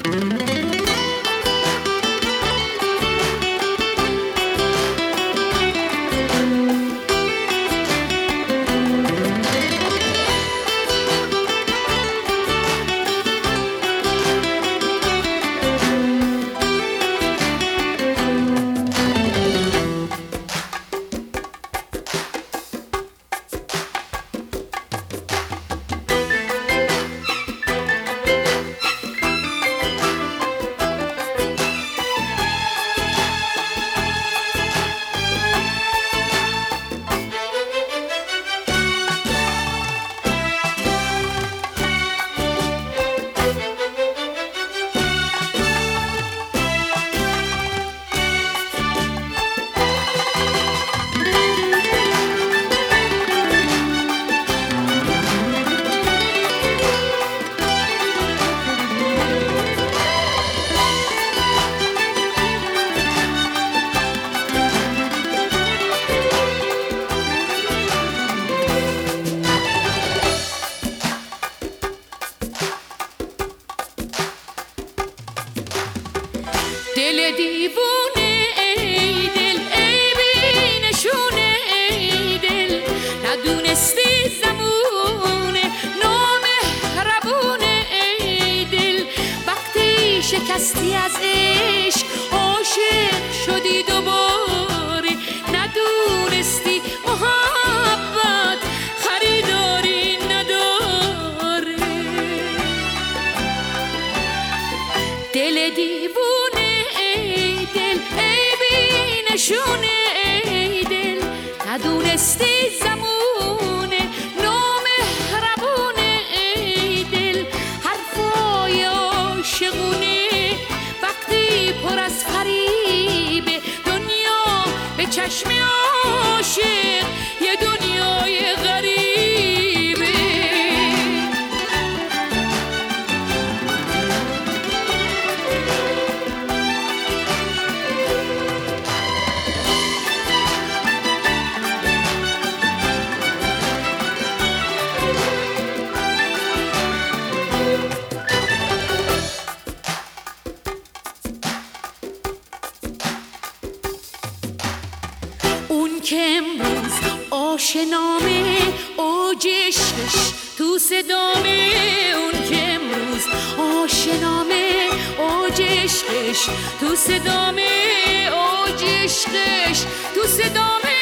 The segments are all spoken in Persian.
دل دیوونه ای دل، ای بی نشونه ای دل، ندونستی زمونه نامهربونه ای دل. وقتی شکستی از عشق عاشق شدی دوباره، ندونستی محبت خریداری نداره. دل دیوونه نشونه ای دل، ندونستی زمونه نامهربونه ای دل. حرفای عاشقونه وقتی پر از فریبه، دنیا به چشم عاشق یه دنیای غریبه. اون که امروز آشنامه اوج عشقش تو صدامه، اون که امروز آشنامه اوج عشقش تو صدامه، اوج عشقش تو صدامه.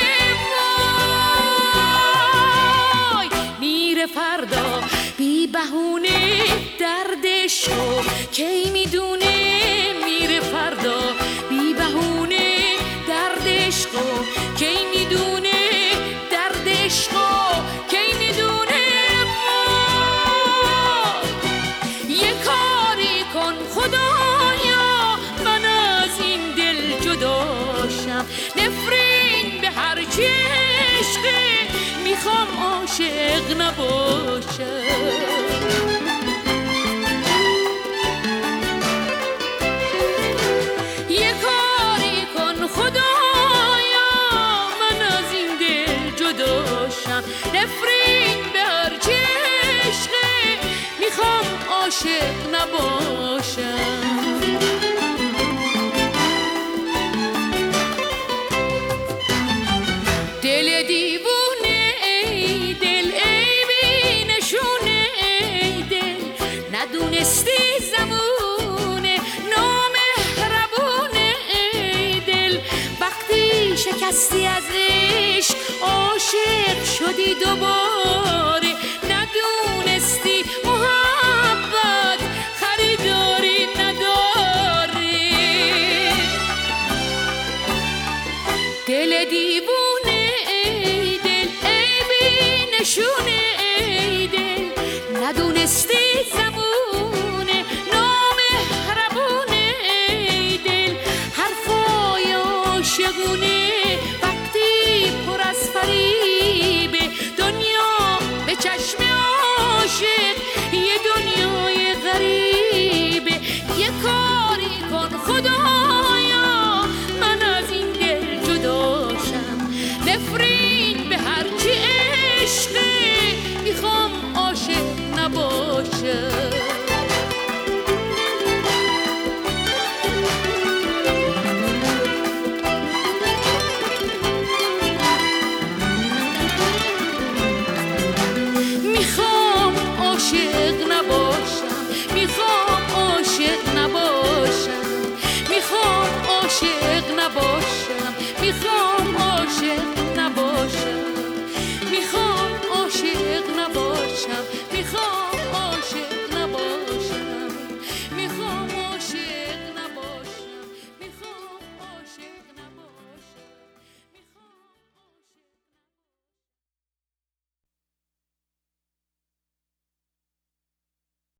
وای میره فردا بی بهونه دردشو کی میدونه، میره فردا بی بهونه دردشو کی میدونه، دردشو کی میدونه. یه کاری کن خدایا من از این دل جداشم، نفرین به هر چی عشقه میخوام عاشق نباشم. نفرین به هر چی عشقه میخوام عاشق نباشم. دل دیوونه ای دل، ای بی نشونه ای دل، ندونستی زمونه نامهربونه ای دل. وقتی شکستی از عشق عاشق شدی دوباره، ندونستی محبت خریداری نداره. دل دیوونه ای دل، ای بی نشونه ای دل، ندونستی زمونه نامهربونه ای دل. حرفای عاشقونه وقتی پر از فریبه، دنیا عاشق نباشم میخوام عاشق نباشم میخوام عاشق نباشم میخوام